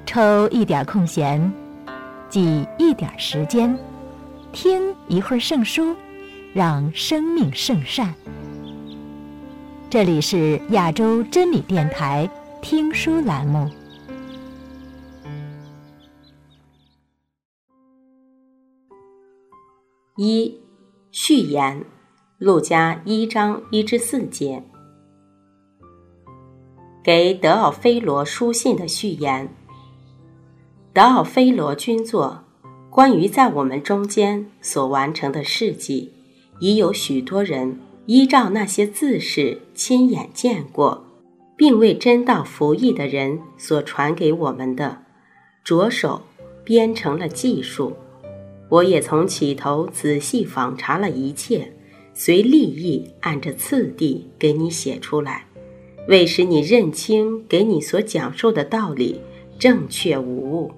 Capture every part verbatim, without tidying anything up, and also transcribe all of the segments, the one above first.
抽一点空闲，挤一点时间，听一会儿圣书，让生命圣善。这里是亚洲真理电台听书栏目。 一、序言，路加一章一至四节。给德奥菲罗书信的序言。德奥菲罗君作，关于在我们中间所完成的事迹，已有许多人依照那些字式亲眼见过，并为真道服役的人所传给我们的，着手编成了记述。我也从起头仔细访查了一切，随例意按着次第给你写出来，为使你认清给你所讲述的道理正确无误。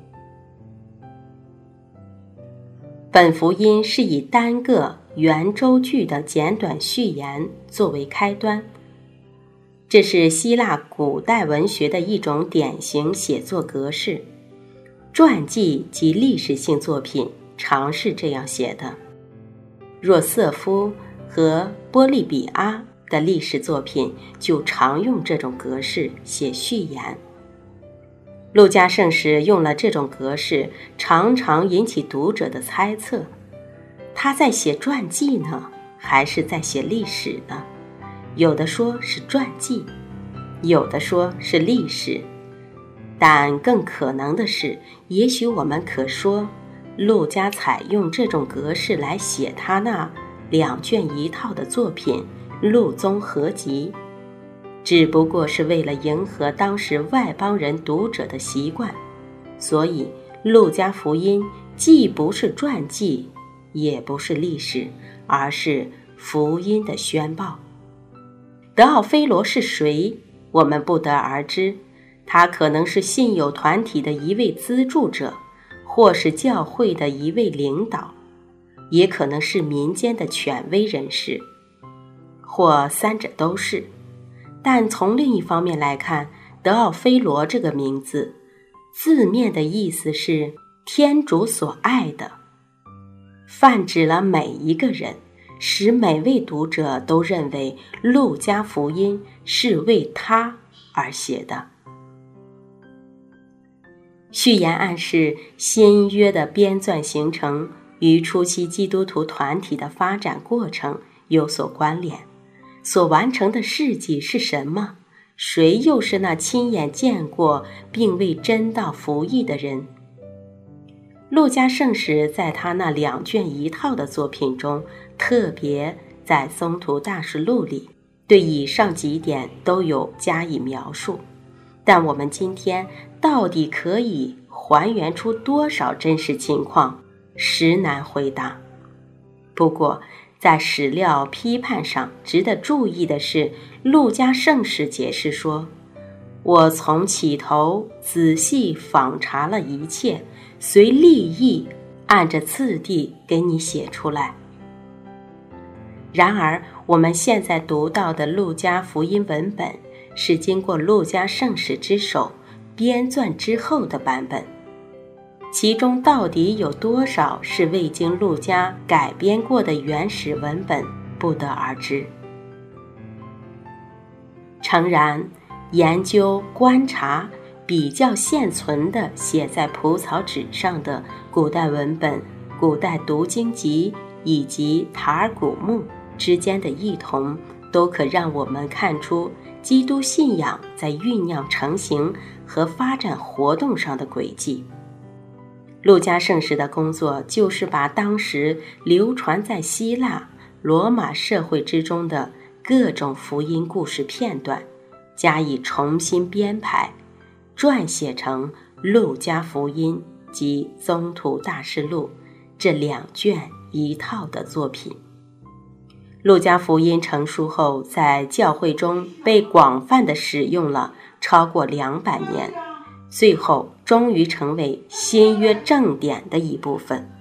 本福音是以单个圆周句的简短序言作为开端，这是希腊古代文学的一种典型写作格式。传记及历史性作品常是这样写的，若瑟夫和波利比阿的历史作品就常用这种格式写序言。路加圣史用了这种格式，常常引起读者的猜测，他在写传记呢，还是在写历史呢？有的说是传记，有的说是历史，但更可能的是，也许我们可说路加采用这种格式来写他那两卷一套的作品《路综合集》，只不过是为了迎合当时外邦人读者的习惯，所以路加福音既不是传记，也不是历史，而是福音的宣报。德奥菲罗是谁？我们不得而知，他可能是信友团体的一位资助者，或是教会的一位领导，也可能是民间的权威人士，或三者都是。但从另一方面来看，德奥菲罗这个名字字面的意思是天主所爱的，泛指了每一个人，使每位读者都认为路加福音是为他而写的。序言暗示新约的编纂形成与初期基督徒团体的发展过程有所关联，所完成的事迹是什么？谁又是那亲眼见过并为真道服役的人？路加圣史在他那两卷一套的作品中，特别在宗徒大事录里对以上几点都有加以描述，但我们今天到底可以还原出多少真实情况，实难回答。不过在史料批判上值得注意的是，路加圣史解释说，我从起头仔细访查了一切，随例意按着次第给你写出来。然而我们现在读到的路加福音文本是经过路加圣史之手编纂之后的版本，其中到底有多少是未经路加改编过的原始文本，不得而知。诚然，研究、观察、比较现存的写在蒲草纸上的古代文本、古代读经集以及塔尔古墓之间的异同，都可让我们看出基督信仰在酝酿成型和发展活动上的轨迹。路加圣史的工作就是把当时流传在希腊、罗马社会之中的各种福音故事片段加以重新编排，撰写成路加福音及宗徒大事录这两卷一套的作品。路加福音成书后，在教会中被广泛地使用了超过两百年，最后终于成为新约正典的一部分。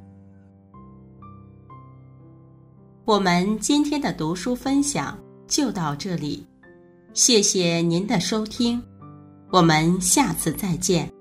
我们今天的读书分享就到这里，谢谢您的收听，我们下次再见。